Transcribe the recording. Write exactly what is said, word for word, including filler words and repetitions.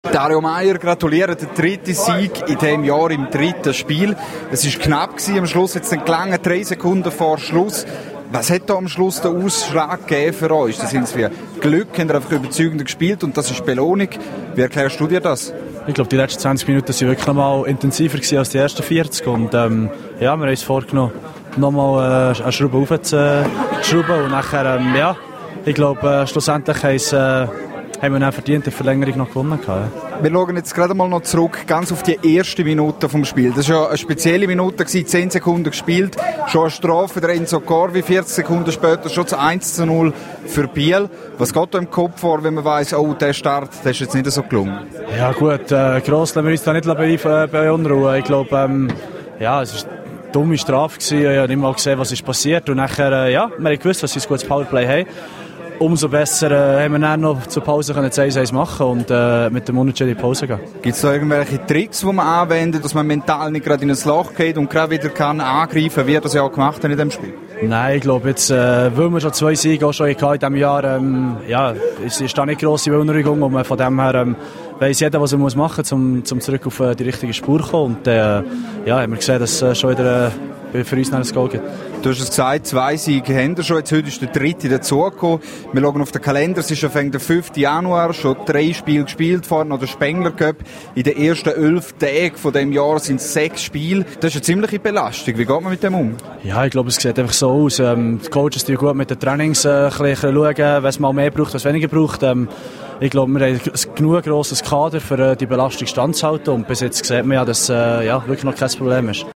Dario Meier gratuliert, der dritte Sieg in diesem Jahr im dritten Spiel. Es war knapp gewesen, am Schluss jetzt dann gelangen, drei Sekunden vor Schluss. Was hat da am Schluss den Ausschlag gegeben für euch? Das sind wir Glück, haben ihr einfach überzeugend gespielt und das ist Belohnung. Wie erklärst du dir das? Ich glaube, die letzten zwanzig Minuten waren wirklich noch mal intensiver gewesen als die ersten vierzig und ähm, ja, wir haben uns vorgenommen, noch mal äh, eine Schraube aufzuschrauben und nachher, ähm, ja, ich glaube, äh, schlussendlich haben es, äh, haben wir dann verdient eine Verlängerung noch gewonnen. Ja. Wir schauen jetzt gerade mal noch zurück, ganz auf die erste Minute vom Spiel. Das war ja eine spezielle Minute, zehn Sekunden gespielt, schon eine Strafe der Enzo Corvi, vierzig Sekunden später schon zu eins zu null für Biel. Was geht da im Kopf vor, wenn man weiss, oh, der Start, der ist jetzt nicht so gelungen? Ja gut, äh, gross lassen wir uns da nicht be- beunruhigen. Ich glaube, ähm, ja, es war eine dumme Strafe gewesen. Ich habe nicht mal gesehen, was ist passiert und nachher, äh, ja, wir haben gewusst, dass sie ein gutes Powerplay haben. Umso besser äh, haben wir dann noch zur Pause eins eins machen und äh, mit dem Unentschieden in die Pause gehen. Gibt es da irgendwelche Tricks, die man anwendet, dass man mental nicht gerade in ein Loch geht und gerade wieder kann angreifen, wie er das ja auch gemacht hat in diesem Spiel? Nein, ich glaube jetzt, äh, weil wir schon zwei Siege auch schon in diesem Jahr, ähm, ja, es ist da nicht grosse Beunruhigung und von dem her ähm, weiss jeder, was er muss machen muss, um, um zurück auf äh, die richtige Spur zu kommen. Und äh, ja, haben wir gesehen, dass es äh, schon wieder äh, für uns noch ein Goal gibt. Du hast es gesagt, zwei Siege haben wir schon, jetzt heute ist der dritte dazugekommen. Wir schauen auf den Kalender, es ist schon der fünften Januar, schon drei Spiele gespielt, vorhin noch der Spengler Cup. In den ersten elf Tagen von diesem Jahr sind es sechs Spiele. Das ist eine ziemliche Belastung. Wie geht man mit dem um? Ja, ich glaube, es sieht einfach so aus. Ähm, die Coaches die gut mit den Trainings äh, ein bisschen schauen, was man mehr braucht, was weniger braucht. Ähm, ich glaube, wir haben ein genug grosses Kader, für äh, die Belastung standzuhalten. Und bis jetzt sieht man ja, dass äh, ja, wirklich noch kein Problem ist.